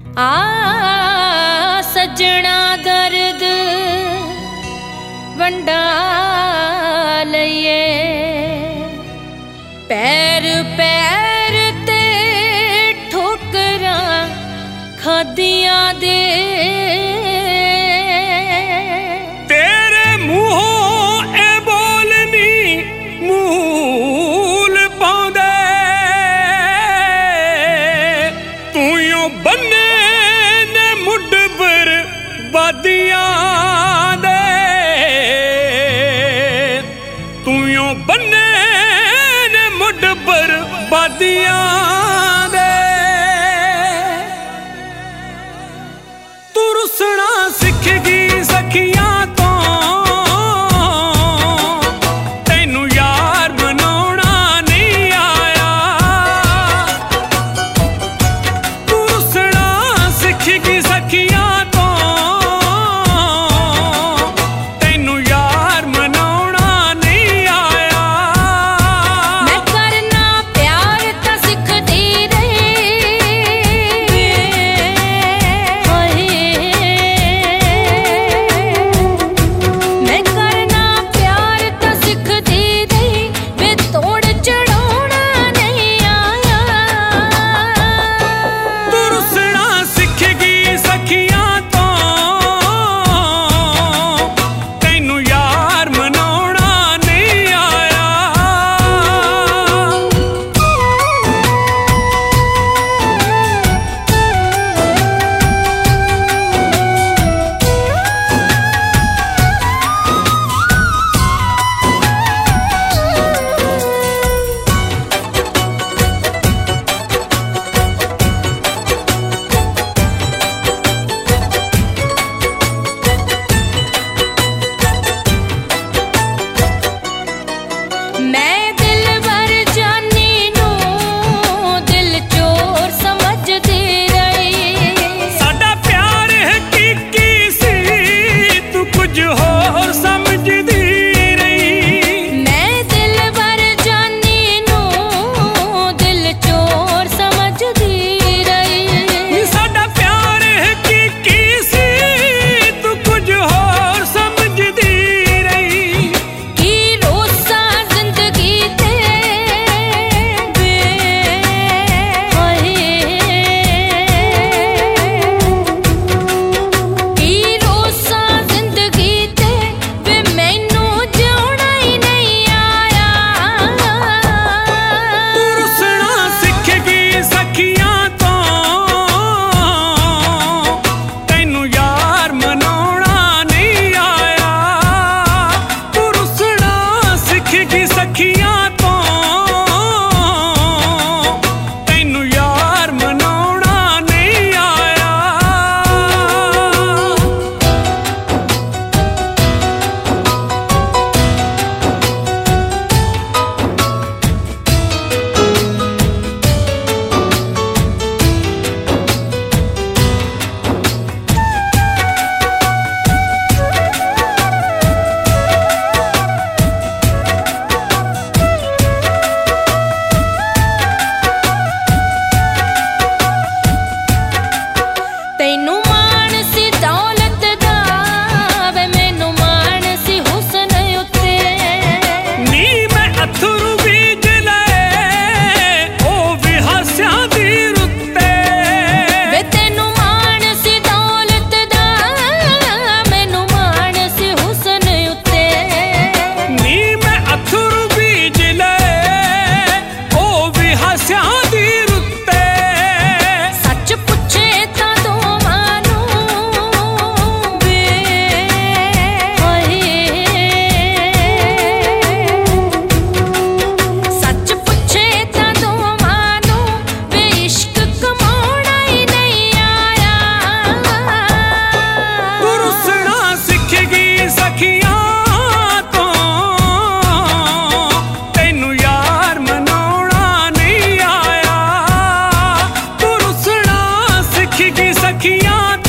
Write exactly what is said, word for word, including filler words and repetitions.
आ सजना दर्द वंडा लइए पैर पैर ते ठोकरां खादियां दे तेरे मुंहों ए बोलनी मूल पाउंदे तू यो बन्ने ने मुड बर्बादियां दे तू यो बन्ने ने मुड बर्बादियां दे तू रुसना सिख गई सखियां तो तेनू यार मनाउणा नहीं आया तू रुसना सिख गई सखियां तो तेनू यार मनाउणा नहीं आया मैं करना प्यार तां सिखदी रही होए मैं करना प्यार तां सिखदी रही वे तोड़ चढ़ाउणा नहीं आया तू रुसना सिख गई सखियां तो तेनू यार मनाउणा नहीं आया मैं दिलबर जानी नू दिल चोर समझदी रही साडा प्यार हकीकी सी तू कुछ होर समझदी रही मैं दिलबर जानी नू दिल चोर समझदी रही साडा प्यार हकीकी सी तू कुछ होर समझदी रही की रोसा जिंदगी ते वे होए की रोसा जिंदगी ते वे मैनू जिउणा ही नहीं आया तू रुसना सिख गई सखियां तो तेनू यार मनाउणा नहीं आया तू रुसना सिख गई सखियां तो तेनू यार मनाउणा नहीं आया तैनू माण सी दौलत दा वे मैनू माण सी हुस्न उत्ते नी मैं अथरू बीज लए ओ भी हास्यां दी रुत्ते वे तैनू माण सी दौलत दा मैनू माण सी हुस्न उत्ते नी मैं अथरू बीज लए ओ भी हास्यां दी रुत्ते सच पुछे तां दोवां नू वे होए सच पुछे तां दोवां नू वे इश्क कमाउणा ही नहीं आया तू रुसना सिख गई सखियां तो तेनू यार मनाउणा नहीं आया तू रुसना सिख गई सखियां